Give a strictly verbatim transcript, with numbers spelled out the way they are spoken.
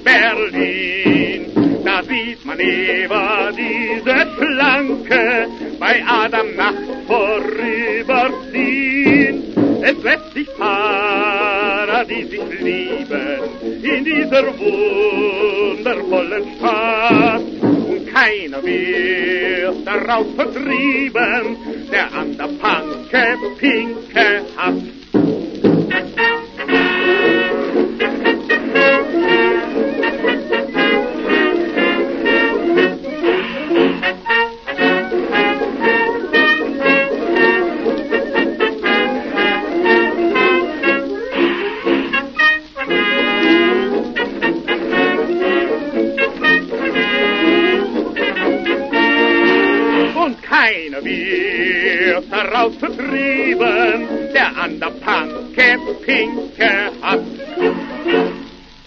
Berlin. Da sieht man Eva, diese Schlanke, bei Adam Nacht vorüberziehen. Es lässt sich paradiesisch lieben in dieser wundervollen Stadt. Und keiner wird daraus vertrieben, der an der Panke Pinke hat. Keiner wird heraus vertrieben, der an der Panke Pinke hat.